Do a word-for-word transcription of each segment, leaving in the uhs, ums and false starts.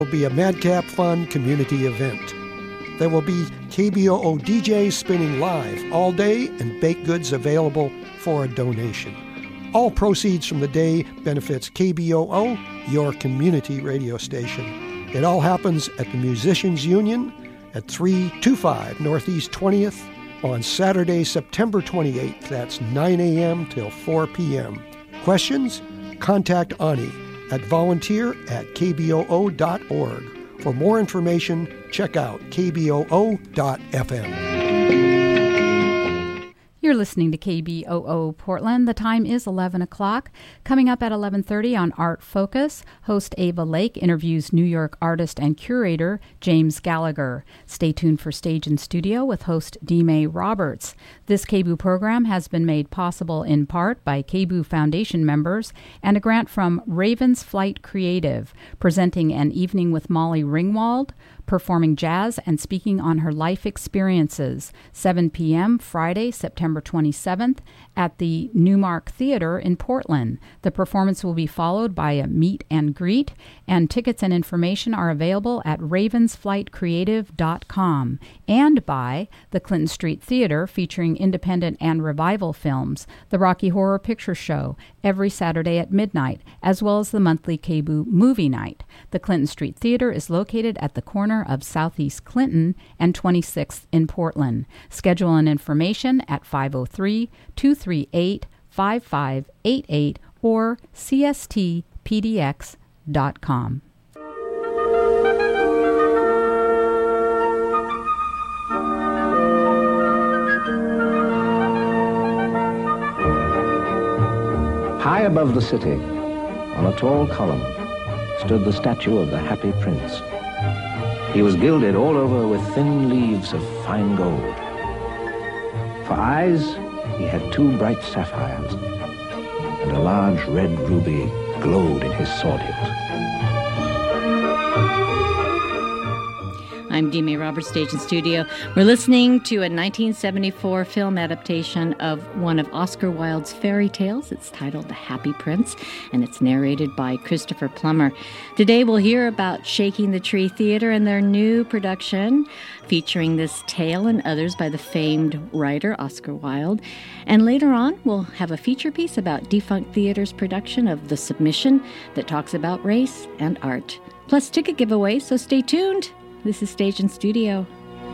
will be a Madcap Fun community event. There will be K B O O D Js spinning live all day and baked goods available for a donation. All proceeds from the day benefits K B O O, your community radio station. It all happens at the Musicians Union at three twenty-five Northeast twentieth on Saturday, September twenty-eighth. That's nine a.m. till four p.m. Questions? Contact Ani at volunteer at k b o o dot org. For more information, check out k b o o dot f m. You're listening to K B O O Portland. The time is eleven o'clock. Coming up at eleven thirty on Art Focus, host Ava Lake interviews New York artist and curator James Gallagher. Stay tuned for Stage and Studio with host Dime Roberts. This K B O O program has been made possible in part by K B O O Foundation members and a grant from Raven's Flight Creative, presenting An Evening with Molly Ringwald, performing jazz and speaking on her life experiences. seven p.m. Friday, September twenty-seventh at the Newmark Theater in Portland. The performance will be followed by a meet and greet, and tickets and information are available at ravens flight creative dot com, and by the Clinton Street Theater, featuring independent and revival films, the Rocky Horror Picture Show, every Saturday at midnight, as well as the monthly K B O O Movie Night. The Clinton Street Theater is located at the corner of Southeast Clinton and twenty-sixth in Portland. Schedule and information at five oh three, two three eight, five five eight eight or c s t p d x dot com. High above the city, on a tall column, stood the statue of the Happy Prince. He was gilded all over with thin leaves of fine gold. For eyes, he had two bright sapphires, and a large red ruby glowed in his sword hilt. I'm Dime Roberts, Stage and Studio. We're listening to a nineteen seventy-four film adaptation of one of Oscar Wilde's fairy tales. It's titled The Happy Prince, and it's narrated by Christopher Plummer. Today we'll hear about Shaking the Tree Theater and their new production featuring this tale and others by the famed writer Oscar Wilde. And later on, we'll have a feature piece about Defunct Theater's production of The Submission that talks about race and art. Plus ticket giveaway, so stay tuned. This is Stage and Studio.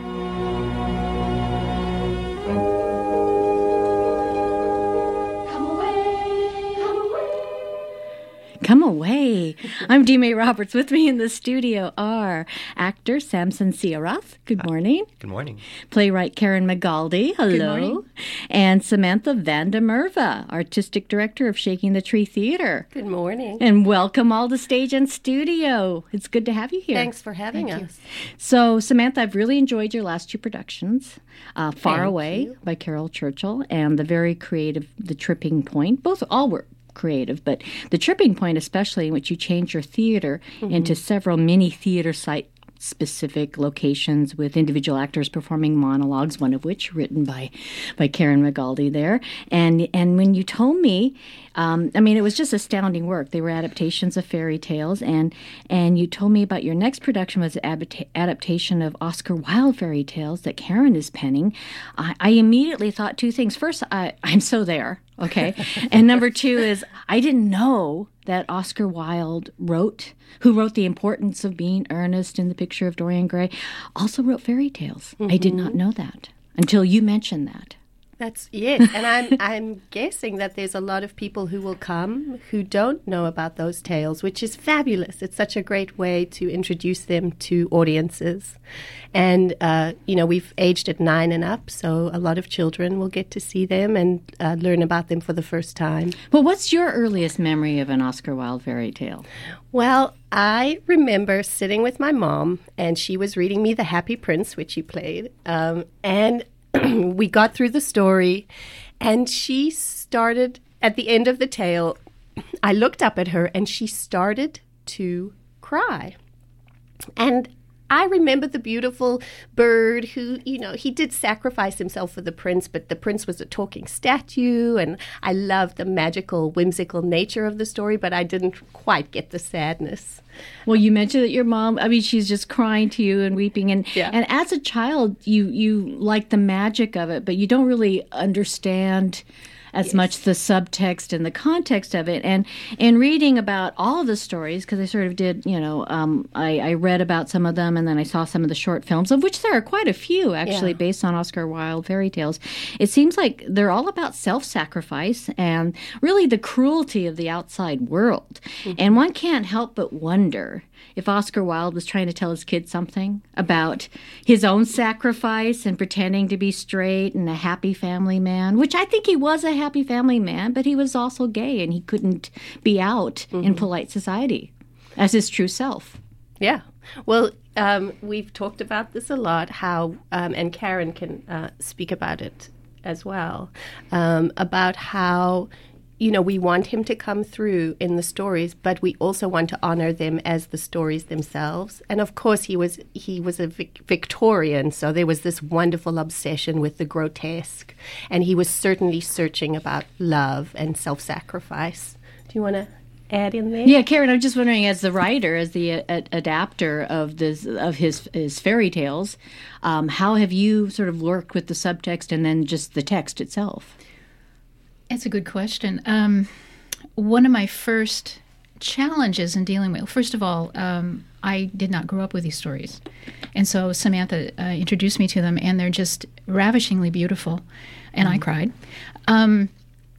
Come away, come away. Come away. I'm Dime Roberts. With me in the studio are actor Samson Siarath. Good morning. Uh, good morning. Playwright Karen Magaldi. Hello. Good morning. And Samantha Vanda Merva, artistic director of Shaking the Tree Theater. Good morning. And welcome all to Stage and Studio. It's good to have you here. Thanks for having Thank us. You. So, Samantha, I've really enjoyed your last two productions, uh, Far Thank Away you. by Carol Churchill and the very creative The Tripping Point. Both, all were creative, but The Tripping Point especially, in which you changed your theater mm-hmm. into several mini theater site specific locations with individual actors performing monologues, one of which written by by Karen Magaldi there. And and when you told me, um, I mean, it was just astounding work. They were adaptations of fairy tales, and and you told me about your next production was an adapta- adaptation of Oscar Wilde fairy tales that Karen is penning. I, I immediately thought two things. First, I, I'm so there. Okay. And number two is I didn't know that Oscar Wilde wrote, who wrote The Importance of Being Earnest in The Picture of Dorian Gray, also wrote fairy tales. Mm-hmm. I did not know that until you mentioned that. That's yes, and I'm I'm guessing that there's a lot of people who will come who don't know about those tales, which is fabulous. It's such a great way to introduce them to audiences, and uh, you know we've aged at nine and up, so a lot of children will get to see them and uh, learn about them for the first time. Well, what's your earliest memory of an Oscar Wilde fairy tale? Well, I remember sitting with my mom, and she was reading me The Happy Prince, which you played, um, and we got through the story, and she started, at the end of the tale, I looked up at her, and she started to cry. And I remember the beautiful bird who, you know, he did sacrifice himself for the prince, but the prince was a talking statue, and I loved the magical, whimsical nature of the story, but I didn't quite get the sadness. Well, you mentioned that your mom, I mean, she's just crying to you and weeping. And, yeah. and as a child, you, you like the magic of it, but you don't really understand as yes. much the subtext and the context of it. And in reading about all of the stories, because I sort of did, you know, um, I, I read about some of them, and then I saw some of the short films, of which there are quite a few, actually, yeah. based on Oscar Wilde fairy tales. It seems like they're all about self-sacrifice and really the cruelty of the outside world. Mm-hmm. And one can't help but wonder if Oscar Wilde was trying to tell his kids something about his own sacrifice and pretending to be straight and a happy family man, which I think he was a happy family man, but he was also gay and he couldn't be out mm-hmm. in polite society as his true self. Yeah. Well, um, we've talked about this a lot, how, um, and Karen can uh, speak about it as well, um, about how, you know, we want him to come through in the stories, but we also want to honor them as the stories themselves. And of course, he was he was a Vic- Victorian, so there was this wonderful obsession with the grotesque, and he was certainly searching about love and self-sacrifice. Do you want to add in there? Yeah, Karen, I'm just wondering, as the writer, as the uh, adapter of this of his his fairy tales, um, how have you sort of worked with the subtext and then just the text itself? That's a good question. Um, one of my first challenges in dealing with, first of all, um, I did not grow up with these stories. And so Samantha uh, introduced me to them, and they're just ravishingly beautiful. And mm-hmm. I cried. Um,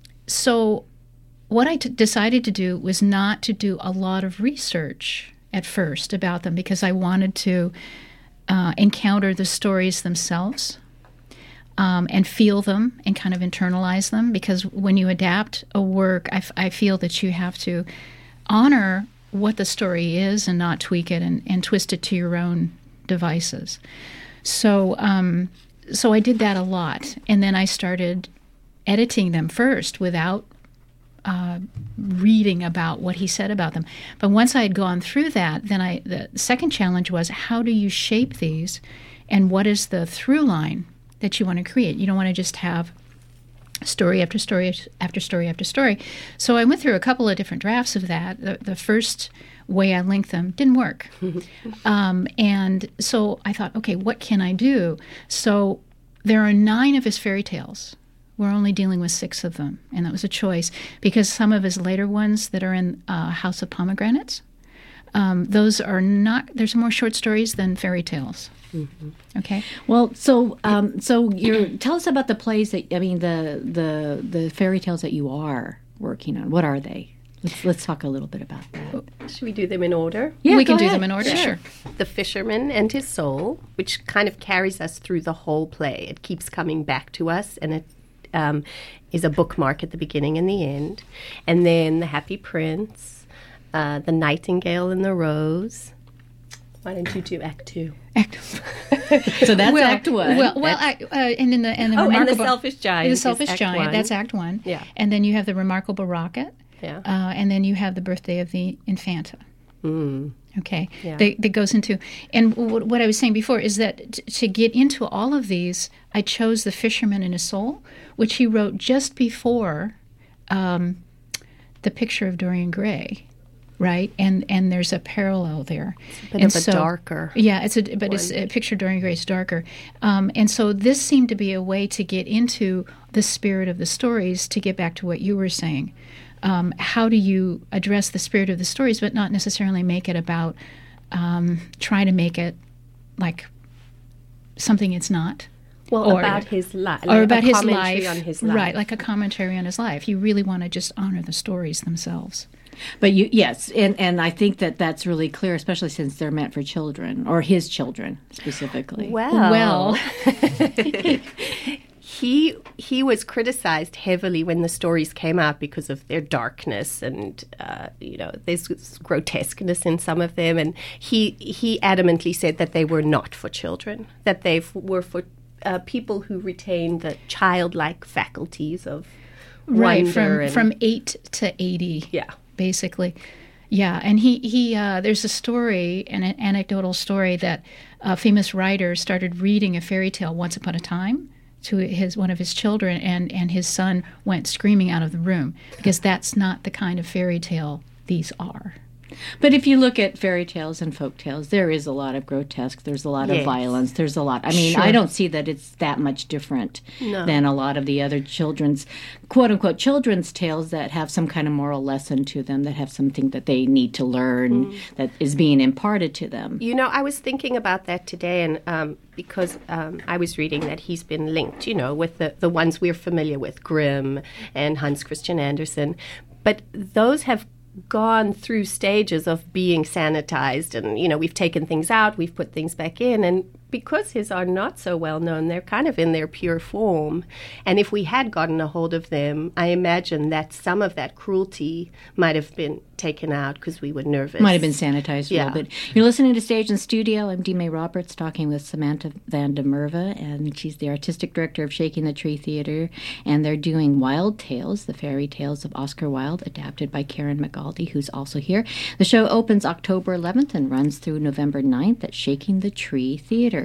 so what I t- decided to do was not to do a lot of research at first about them, because I wanted to uh, encounter the stories themselves. Um, and feel them and kind of internalize them, because when you adapt a work, I, f- I feel that you have to honor what the story is and not tweak it and, and twist it to your own devices. So, um, so I did that a lot, and then I started editing them first without uh, reading about what he said about them. But once I had gone through that, then I the second challenge was, how do you shape these, and what is the through line that you want to create? You don't want to just have story after story after story after story. So I went through a couple of different drafts of that. The, the first way I linked them didn't work. um, and so I thought, okay, what can I do? So there are nine of his fairy tales. We're only dealing with six of them. And that was a choice, because some of his later ones that are in uh, House of Pomegranates, um, those are not, there's more short stories than fairy tales. Mm-hmm. Okay. Well, so um, so you tell us about the plays that I mean the the the fairy tales that you are working on. What are they? Let's let's talk a little bit about that. Should we do them in order? Yeah, we can ahead. do them in order. Sure. sure. The Fisherman and His Soul, which kind of carries us through the whole play. It keeps coming back to us, and it um, is a bookmark at the beginning and the end. And then The Happy Prince, uh, The Nightingale and the Rose. Why don't you do Act Two? Act. So that's well, Act One. Well, well, I, uh, and in the and the oh, remarkable, and the Selfish Giant. The Selfish Giant. One. That's Act One. Yeah. And then you have the Remarkable Rocket. Yeah. Uh, and then you have the Birthday of the Infanta. Mm. Okay. Yeah. That, that goes into, and w- what I was saying before is that t- to get into all of these, I chose The Fisherman and His Soul, which he wrote just before um, The Picture of Dorian Gray. Right, and and there's a parallel there. It's a bit and of a so, darker. Yeah, it's a but one. it's a picture of Dorian Gray is darker, um, and so this seemed to be a way to get into the spirit of the stories. To get back to what you were saying, um, how do you address the spirit of the stories, but not necessarily make it about um, try to make it like something it's not. Well, or, about his life, or about his life, life, on his life, right? Like a commentary on his life. You really want to just honor the stories themselves. But you, yes, and, and I think that that's really clear, especially since they're meant for children, or his children specifically. Well, well. he he was criticized heavily when the stories came out because of their darkness, and uh, you know, there's grotesqueness in some of them, and he he adamantly said that they were not for children, that they f- were for uh, people who retain the childlike faculties of right wonder from and, from eight to eighty. Yeah. Basically. Yeah, and he, he uh, there's a story, an anecdotal story, that a famous writer started reading a fairy tale once upon a time to his one of his children, and, and his son went screaming out of the room because that's not the kind of fairy tale these are. But if you look at fairy tales and folk tales, there is a lot of grotesque. There's a lot Yes. of violence. There's a lot. I mean, Sure. I don't see that it's that much different No. than a lot of the other children's, quote unquote, children's tales that have some kind of moral lesson to them, that have something that they need to learn, Mm. that is being imparted to them. You know, I was thinking about that today, and um, because um, I was reading that he's been linked, you know, with the, the ones we're familiar with, Grimm and Hans Christian Andersen. But those have gone through stages of being sanitized, and, you know, we've taken things out, we've put things back in, and because his are not so well known, they're kind of in their pure form. And if we had gotten a hold of them, I imagine that some of that cruelty might have been taken out because we were nervous. Might have been sanitized a Yeah. little bit. You're listening to Stage and Studio. I'm Dee May Roberts, talking with Samantha van der Merwe, and she's the artistic director of Shaking the Tree Theater. And they're doing Wild Tales, the fairy tales of Oscar Wilde, adapted by Karen McGaldy, who's also here. The show opens October eleventh and runs through November ninth at Shaking the Tree Theater.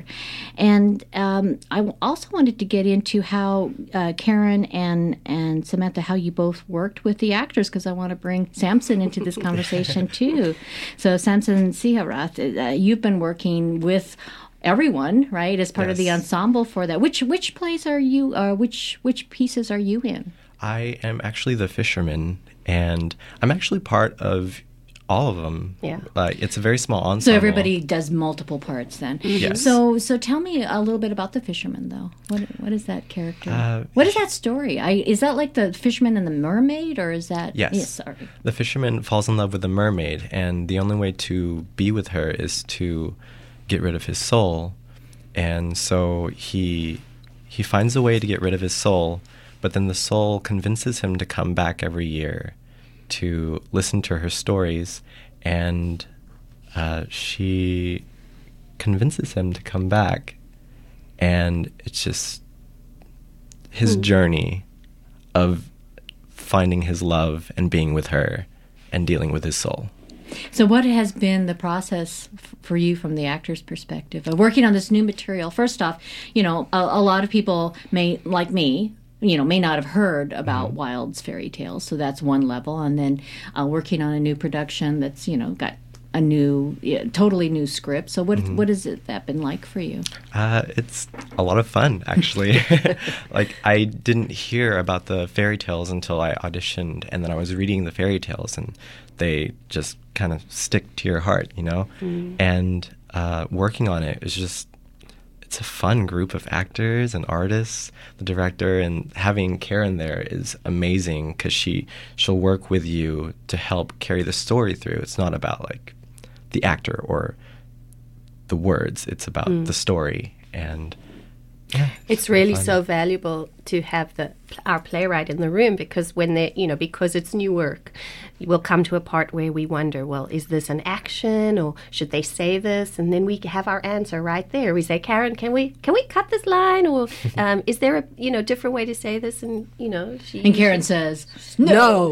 And um, I w- also wanted to get into how uh, Karen and, and Samantha, how you both worked with the actors, because I want to bring Samson into this conversation too. So Samson Siharath, uh, you've been working with everyone, right, as part of the Yes. ensemble for that. Which which plays are you, uh, which which pieces are you in? I am actually the fisherman, and I'm actually part of all of them. Yeah. Like, it's a very small ensemble. So everybody does multiple parts then. Yes. So so tell me a little bit about the fisherman, though. What what is that character? Uh, what is that story? I is that like the fisherman and the mermaid, or is that? Yes. sorry. The fisherman falls in love with the mermaid, and the only way to be with her is to get rid of his soul. And so he he finds a way to get rid of his soul, but then the soul convinces him to come back every year to listen to her stories, and uh, she convinces him to come back, and it's just his journey of finding his love and being with her and dealing with his soul. So what has been the process f- for you from the actor's perspective of working on this new material? First off, you know, a, a lot of people may, like me, you know, may not have heard about Mm-hmm. Wilde's fairy tales. So that's one level. And then uh, working on a new production that's, you know, got a new, yeah, totally new script. So what Mm-hmm. what has it that been like for you? Uh, it's a lot of fun, actually. Like, I didn't hear about the fairy tales until I auditioned, and then I was reading the fairy tales, and they just kind of stick to your heart, you know? Mm. And uh, working on it is just, it's a fun group of actors and artists. The director, and having Karen there is amazing, because she, she'll work with you to help carry the story through. It's not about, like, the actor or the words. It's about Mm. the story, and yeah, It's really really fun. so valuable to have the our playwright in the room, because when they, you know, because it's new work, we'll come to a part where we wonder, well, is this an action, or should they say this? And then we have our answer right there. We say, Karen, can we can we cut this line, or um, is there a, you know, different way to say this? And, you know, she And Karen says, no.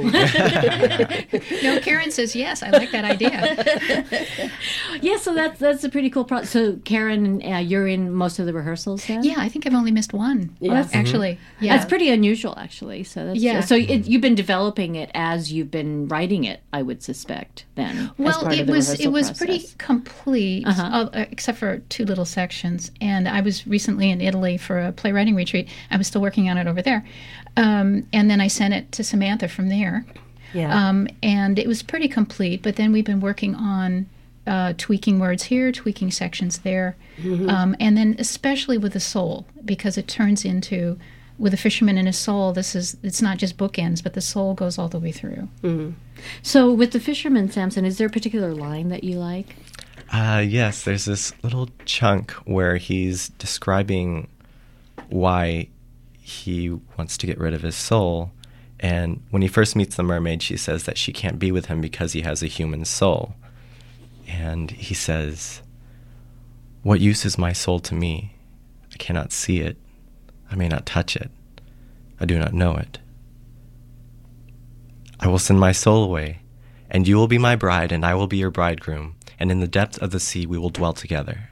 No, Karen says yes. I like that idea. yeah, so that's that's a pretty cool process. So Karen, uh, you're in most of the rehearsals then? Yeah, I think I've only missed one. Yeah. Actually, yeah. That's pretty unusual, actually. So that's, Yeah. So it, you've been developing it as you've been writing it, I would suspect. Then, as Well, part it of the was it rehearsal was process. pretty complete, Uh-huh. uh, uh, except for two little sections. And I was recently in Italy for a playwriting retreat. I was still working on it over there, um, and then I sent it to Samantha from there. Yeah. Um, and it was pretty complete. But then we've been working on uh, tweaking words here, tweaking sections there, um, and then especially with the soul, because it turns into, with a fisherman and his soul, this is, it's not just bookends, but the soul goes all the way through. So with the fisherman, Samson, is there a particular line that you like? Uh, yes, there's this little chunk where he's describing why he wants to get rid of his soul. And when he first meets the mermaid, she says that she can't be with him because he has a human soul. And he says, "What use is my soul to me? I cannot see it. I may not touch it. I do not know it. I will send my soul away, And you will be my bride, and I will be your bridegroom. And in the depths of the sea we will dwell together.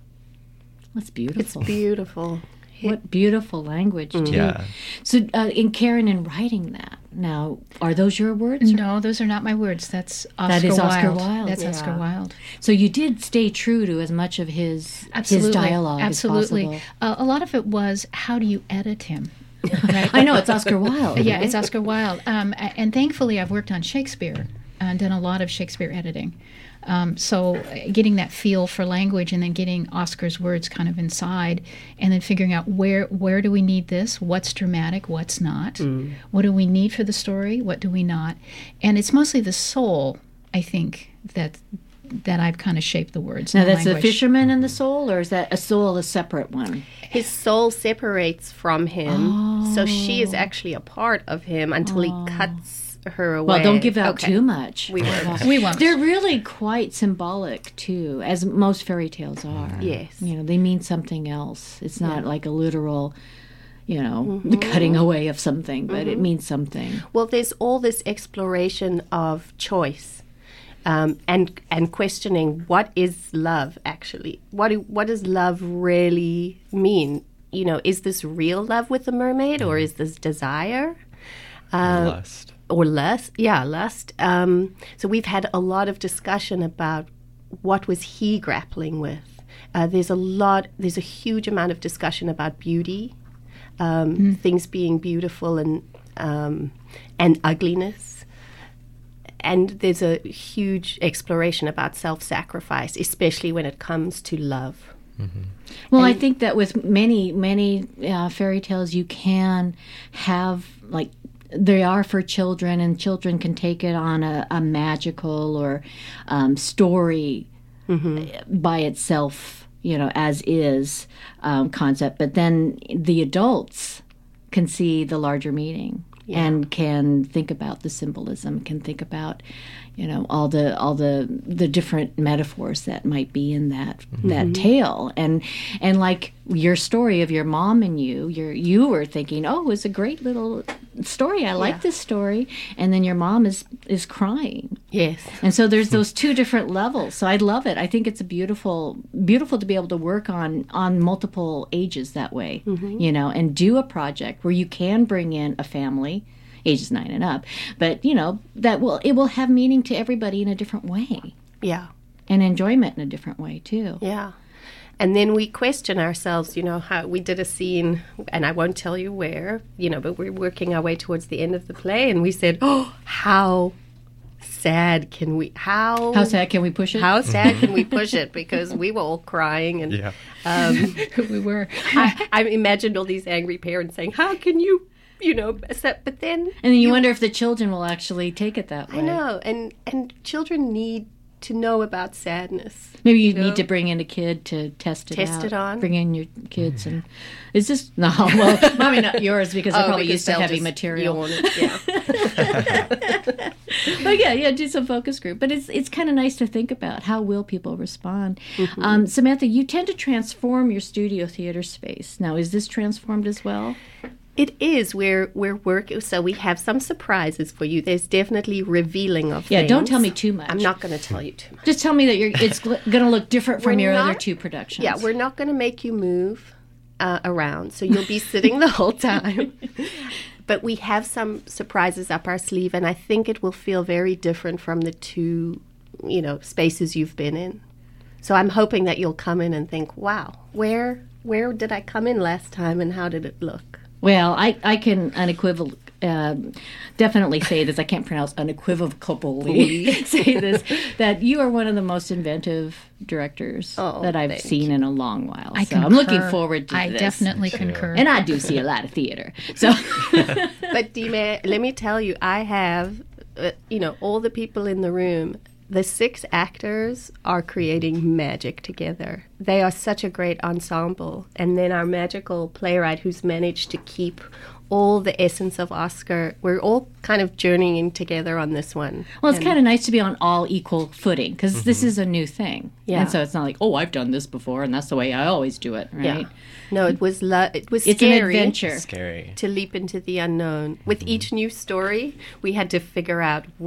That's beautiful. It's beautiful. What beautiful language, too. Yeah. So, uh, in Karen, in writing that, now, are those your words? No, those are not my words. That's Oscar That is Wilde. Oscar Wilde. That's Yeah. Oscar Wilde. So you did stay true to as much of his Absolutely. his dialogue Absolutely. as possible. Uh, a lot of it was, how do you edit him? Right? I know, it's Oscar Wilde. Yeah, it's Oscar Wilde. Um, a- and thankfully, I've worked on Shakespeare and done a lot of Shakespeare editing. Um, so uh, getting that feel for language and then getting Oscar's words kind of inside and then figuring out where where do we need this, what's dramatic, what's not, Mm. what do we need for the story, what do we not. And it's mostly the soul, I think, that that I've kind of shaped the words. Now, and the that's the language. fisherman and the soul, or is that a soul a separate one? His soul separates from him, so she is actually a part of him until he cuts her away. Well, don't give out Okay. too much. We won't. We won't. They're really quite symbolic, too, as most fairy tales are. Yes. You know, they mean something else. It's not Yeah. like a literal, you know, Mm-hmm. the cutting away of something, but it means something. Well, there's all this exploration of choice, um, and and questioning what is love actually. What do, what does love really mean? You know, is this real love with the mermaid, or is this desire? Uh, Lust. Or lust, yeah, lust. Um, so we've had a lot of discussion about what was he grappling with. Uh, there's a lot, there's a huge amount of discussion about beauty, um, things being beautiful and um, and ugliness, and there's a huge exploration about self-sacrifice, especially when it comes to love. Well, I think that with many, many uh, fairy tales, you can have, like, they are for children, and children can take it on a, a magical or um, story by itself, you know, as is um, concept. But then the adults can see the larger meaning and can think about the symbolism, can think about, you know, all the all the the different metaphors that might be in that that tale. And and like your story of your mom and you, you're you were thinking, oh, it's a great little story. I like Yeah. this story. And then your mom is is crying. Yes. And so there's those two different levels. So I love it. I think it's a beautiful, beautiful to be able to work on on multiple ages that way, you know, and do a project where you can bring in a family, ages nine and up, but you know that will it will have meaning to everybody in a different way, Yeah. and enjoyment in a different way too. Yeah. And then we question ourselves, you know, how we did a scene, and I won't tell you where, you know, but we're working our way towards the end of the play, and we said, oh, how sad can we, how, How sad can we push it? how sad can we push it? Because we were all crying, and Yeah. um, we were. I, I imagined all these angry parents saying, how can you, you know, accept, but then and then you, wonder if the children will actually take it that way. I know, and, and children need to know about sadness. Maybe you know? need to bring in a kid to test it Test out. it on. Bring in your kids and is this no? Well, probably not yours because they're Oh, probably because used to they'll heavy just material. yawn, yeah. But yeah, yeah, do some focus group. But it's it's kind of nice to think about how will people respond. Mm-hmm. Um, Samantha, you tend to transform your studio theater space. Now, is this transformed as well? It is. We're we're working, so we have some surprises for you. There's definitely revealing of Yeah, things. don't tell me too much. I'm not going to tell you too much. Just tell me that you're. It's going to look different from We're your other not- two productions. Yeah, we're not going to make you move uh, around, so you'll be sitting the whole time. But we have some surprises up our sleeve, and I think it will feel very different from the two, you know, spaces you've been in. So I'm hoping that you'll come in and think, "Wow, where where did I come in last time, and how did it look?" Well, I, I can unequivocally, uh, definitely say this. I can't pronounce unequivocally say this, that you are one of the most inventive directors Oh, that I've thank seen in a long while. I so I'm looking concur. forward to I this. definitely concur. And I do see a lot of theater. So But Dime, let me tell you, I have, uh, you know, all the people in the room. The six actors are creating magic together. They are such a great ensemble. And then our magical playwright who's managed to keep all the essence of Oscar. We're all kind of journeying together on this one. Well, it's And- kind of nice to be on all equal footing because this is a new thing. Yeah. And so it's not like, oh, I've done this before and that's the way I always do it, right? Yeah. No, it was lo- it was It's an scary adventure. Scary. to leap into the unknown. With each new story, we had to figure out what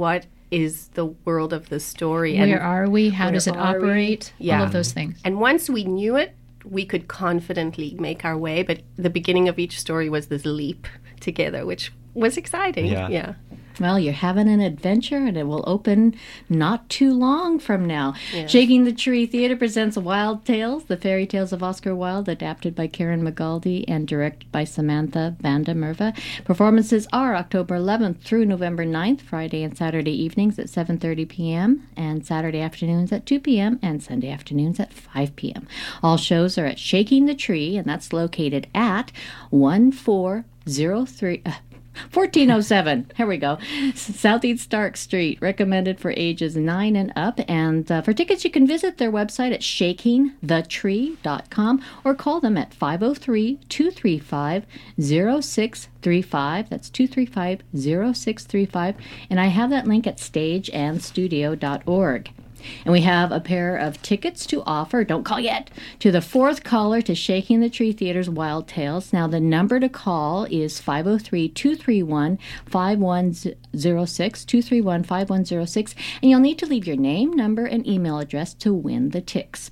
is the world of the story. Where and are we? How where does it are we? operate? Yeah. All of those things. And once we knew it, we could confidently make our way. But the beginning of each story was this leap together, which was exciting. Yeah. yeah. Well, you're having an adventure, and it will open not too long from now. Yeah. Shaking the Tree Theater presents Wild Tales, the fairy tales of Oscar Wilde, adapted by Karen McGaldy and directed by Samantha Vanda Merva. Performances are October eleventh through November ninth, Friday and Saturday evenings at seven thirty p.m., and Saturday afternoons at two p.m., and Sunday afternoons at five p.m. All shows are at Shaking the Tree, and that's located at one four zero three... Uh, fourteen oh seven, here we go, Southeast Stark Street, recommended for ages nine and up. And uh, for tickets, you can visit their website at shaking the tree dot com or call them at five oh three, two three five, oh six three five. That's two three five, oh six three five. And I have that link at stage and studio dot org. And we have a pair of tickets to offer, don't call yet, to the fourth caller to Shaking the Tree Theater's Wild Tales. Now, the number to call is five oh three, two three one, five one oh six, two three one, five one oh six, and you'll need to leave your name, number, and email address to win the ticks.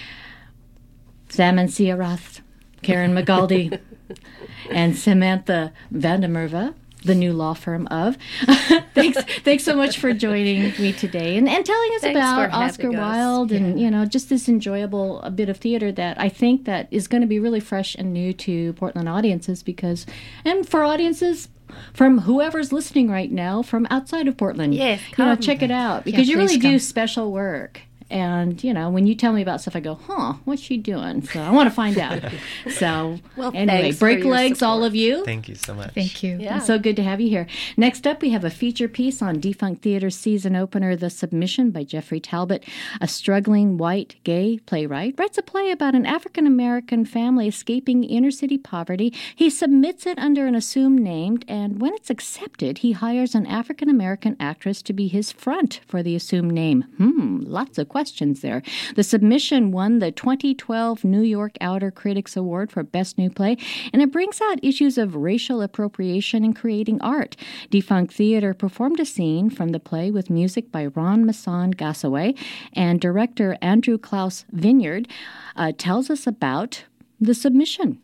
Sam and Sia Roth, Karen McGaldy, and Samantha Vanda Merva, the new law firm of. thanks thanks so much for joining me today and, and telling us Thanks about for Oscar having us. Wilde and, Yeah. you know, just this enjoyable a bit of theater that I think that is going to be really fresh and new to Portland audiences because, and for audiences from whoever's listening right now from outside of Portland. Yes, you know, come. check it out because Yeah, you really please do come. special work. And, you know, when you tell me about stuff, I go, huh, what's she doing? So I want to find out. So Well, anyway, thanks for break your legs, all support. of you. Thank you so much. Thank you. Yeah. So good to have you here. Next up, we have a feature piece on Defunct Theater's season opener, The Submission by Jeffrey Talbot. A struggling white gay playwright writes a play about an African-American family escaping inner-city poverty. He submits it under an assumed name, and when it's accepted, he hires an African-American actress to be his front for the assumed name. Hmm, lots of questions there. The Submission won the twenty twelve New York Outer Critics Award for Best New Play, and it brings out issues of racial appropriation in creating art. Defunct Theater performed a scene from the play with music by Ron Masson Gassaway, and director Andrew Klaus Vineyard uh, tells us about The Submission.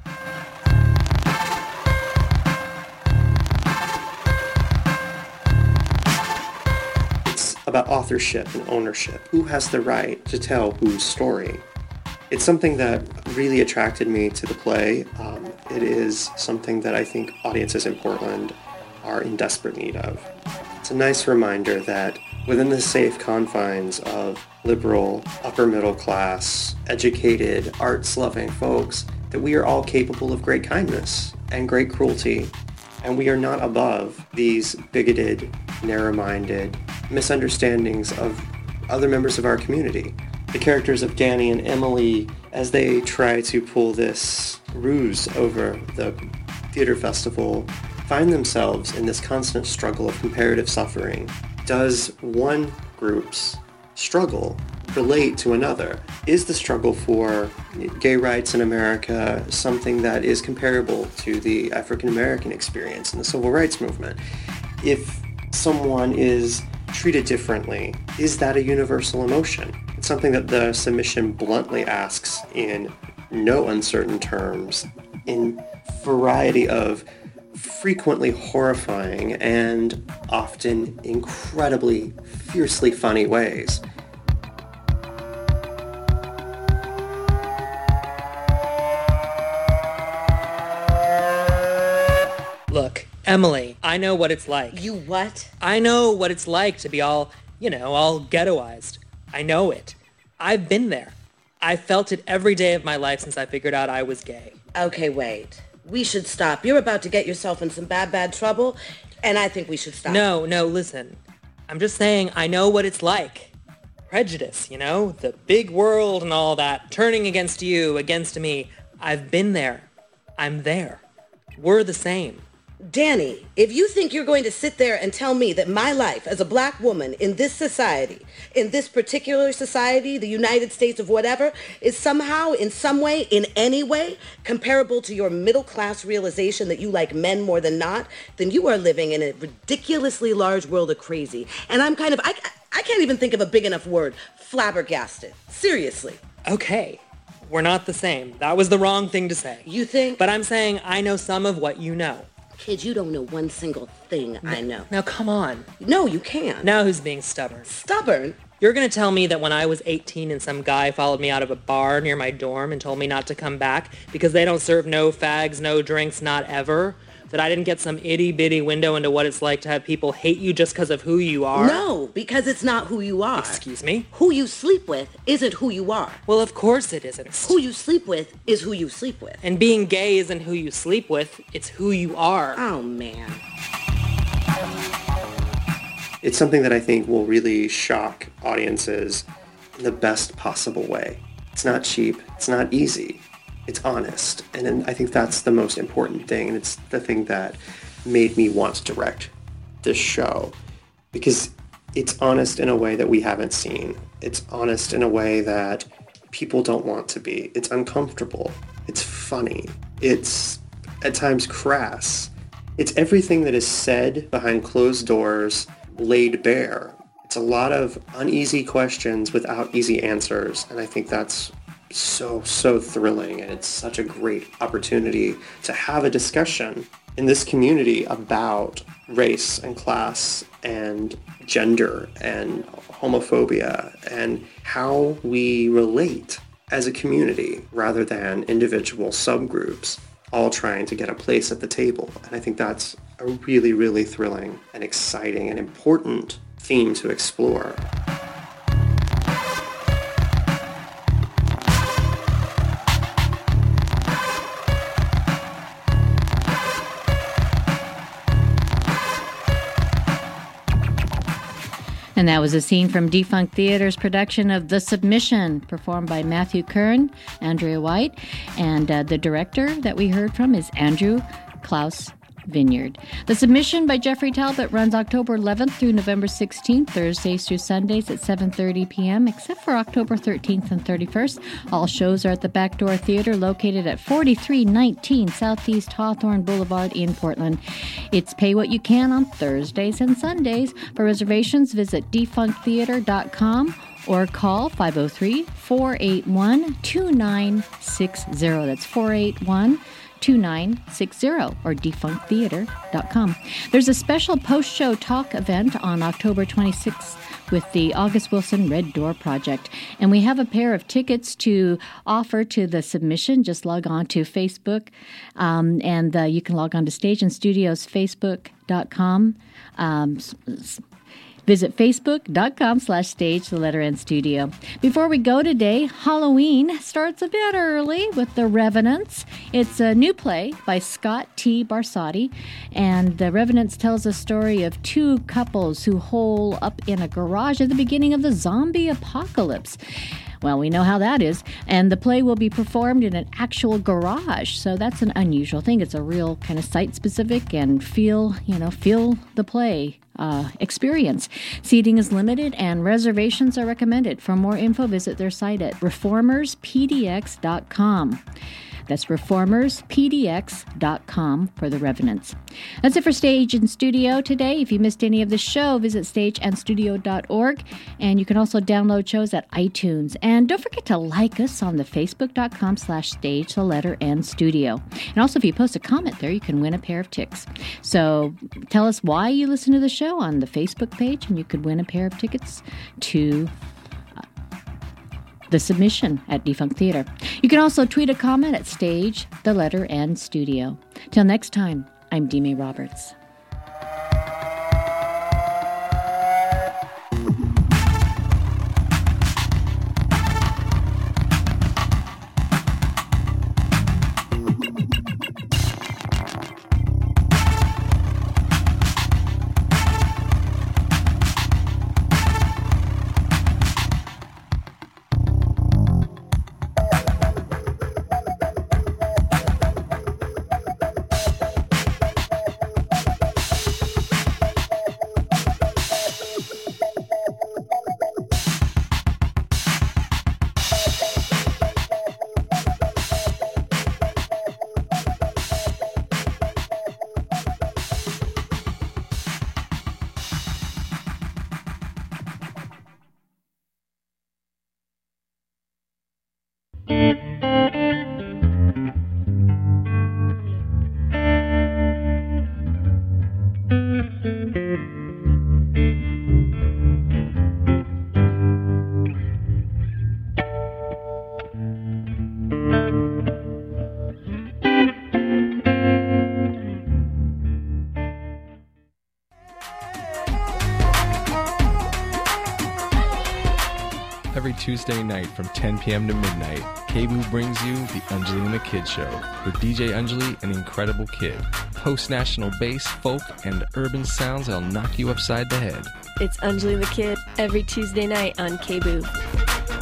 About authorship and ownership. Who has the right to tell whose story? It's something that really attracted me to the play. Um, it is something that I think audiences in Portland are in desperate need of. It's a nice reminder that within the safe confines of liberal, upper middle class, educated, arts-loving folks, that we are all capable of great kindness and great cruelty, and we are not above these bigoted, narrow-minded misunderstandings of other members of our community. The characters of Danny and Emily, as they try to pull this ruse over the theater festival, find themselves in this constant struggle of comparative suffering. Does one group's struggle relate to another? Is the struggle for gay rights in America something that is comparable to the African American experience in the civil rights movement? If someone is treated differently, is that a universal emotion? It's something that the submission bluntly asks in no uncertain terms, in variety of frequently horrifying and often incredibly fiercely funny ways. Look, Emily, I know what it's like. You what? I know what it's like to be all, you know, all ghettoized. I know it. I've been there. I've felt it every day of my life since I figured out I was gay. Okay, wait. We should stop. You're about to get yourself in some bad, bad trouble, and I think we should stop. No, no, listen. I'm just saying I know what it's like. Prejudice, you know? The big world and all that. Turning against you, against me. I've been there. I'm there. We're the same. Danny, if you think you're going to sit there and tell me that my life as a black woman in this society, in this particular society, the United States of whatever, is somehow, in some way, in any way, comparable to your middle-class realization that you like men more than not, then you are living in a ridiculously large world of crazy. And I'm kind of, I, I can't even think of a big enough word, flabbergasted. Seriously. Okay. We're not the same. That was the wrong thing to say. You think? But I'm saying I know some of what you know. Kid, you don't know one single thing I know. Now, come on. No, you can't. Now who's being stubborn? Stubborn? You're going to tell me that when I was eighteen and some guy followed me out of a bar near my dorm and told me not to come back because they don't serve no fags, no drinks, not ever, that I didn't get some itty-bitty window into what it's like to have people hate you just because of who you are? No, because it's not who you are. Excuse me? Who you sleep with isn't who you are. Well, of course it isn't. Who you sleep with is who you sleep with. And being gay isn't who you sleep with, it's who you are. Oh, man. It's something that I think will really shock audiences in the best possible way. It's not cheap, it's not easy. It's honest, and then I think that's the most important thing, and it's the thing that made me want to direct this show, because it's honest in a way that we haven't seen. It's honest in a way that people don't want to be. It's uncomfortable. It's funny. It's at times crass. It's everything that is said behind closed doors, laid bare. It's a lot of uneasy questions without easy answers, and I think that's so, so thrilling, and it's such a great opportunity to have a discussion in this community about race and class and gender and homophobia and how we relate as a community rather than individual subgroups all trying to get a place at the table. And I think that's a really, really thrilling and exciting and important theme to explore. And that was a scene from Defunct Theater's production of The Submission, performed by Matthew Kern, Andrea White, and uh, the director that we heard from is Andrew Klaus Vineyard. The Submission by Jeffrey Talbot runs October eleventh through November sixteenth, Thursdays through Sundays at seven thirty p.m., except for October thirteenth and thirty-first. All shows are at the Backdoor Theater, located at forty-three nineteen Southeast Hawthorne Boulevard in Portland. It's pay what you can on Thursdays and Sundays. For reservations, visit defunct theater dot com or call five oh three, four eight one, two nine six zero. That's four eight one, two nine six zero or defunct theater dot com. There's a special post-show talk event on October twenty-sixth with the August Wilson Red Door Project. And we have a pair of tickets to offer to The Submission. Just log on to Facebook, um, and uh, you can log on to Stage and Studios Facebook dot com. Um, Visit facebook.com slash stage, the letter N studio. Before we go today, Halloween starts a bit early with The Revenants. It's a new play by Scott T. Barsotti, and The Revenants tells a story of two couples who hole up in a garage at the beginning of the zombie apocalypse. Well, we know how that is. And the play will be performed in an actual garage. So that's an unusual thing. It's a real kind of site-specific and feel, you know, feel the play uh, experience. Seating is limited and reservations are recommended. For more info, visit their site at reformers p d x dot com. That's reformers p d x dot com for The Revenants. That's it for Stage and Studio today. If you missed any of the show, visit stage and studio dot org. And you can also download shows at iTunes. And don't forget to like us on the facebook.com slash stage, the letter N studio. And also, if you post a comment there, you can win a pair of tickets. So tell us why you listen to the show on the Facebook page, and you could win a pair of tickets to The Submission at Defunct Theater. You can also tweet a comment at Stage, the letter N Studio. Till next time, I'm Dee May Roberts. Every Tuesday night from ten p.m. to midnight, K B O O brings you the Anjali and the Kid Show with D J Anjali, an incredible kid. Post-national bass, folk, and urban sounds that'll knock you upside the head. It's Anjali and the Kid every Tuesday night on K B O O.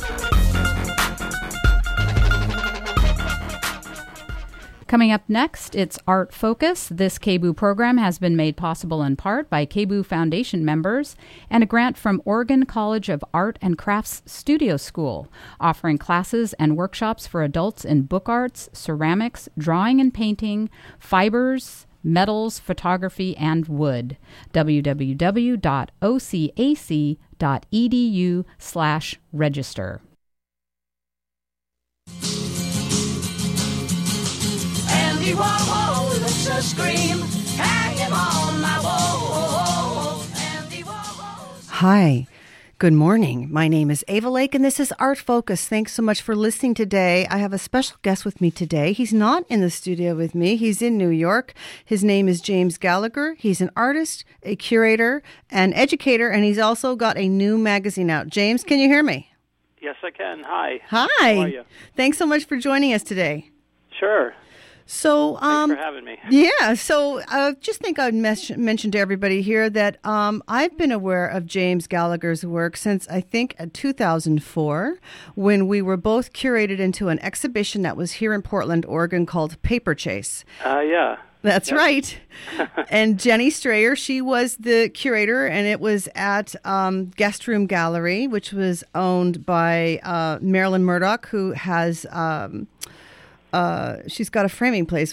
Coming up next, it's Art Focus. This K B O O program has been made possible in part by K B O O Foundation members and a grant from Oregon College of Art and Crafts Studio School, offering classes and workshops for adults in book arts, ceramics, drawing and painting, fibers, metals, photography, and wood. w w w dot o c a c dot e d u slash register. Andy Warhol looks a scream, hang him on my wall. Andy Warhol. Hi, good morning. My name is Ava Lake, and this is Art Focus. Thanks so much for listening today. I have a special guest with me today. He's not in the studio with me. He's in New York. His name is James Gallagher. He's an artist, a curator, an educator, and he's also got a new magazine out. James, can you hear me? Yes, I can. Hi. Hi. How are you? Thanks so much for joining us today. Sure. So, um, Thanks for having me. Yeah, so I uh, just think I'd mes- mention to everybody here that um, I've been aware of James Gallagher's work since I think uh, two thousand four, when we were both curated into an exhibition that was here in Portland, Oregon, called Paper Chase. Uh, yeah. That's yep. right. And Jenny Strayer, she was the curator, and it was at um, Guest Room Gallery, which was owned by uh, Marilyn Murdoch, who has... Um, Uh, she's got a framing place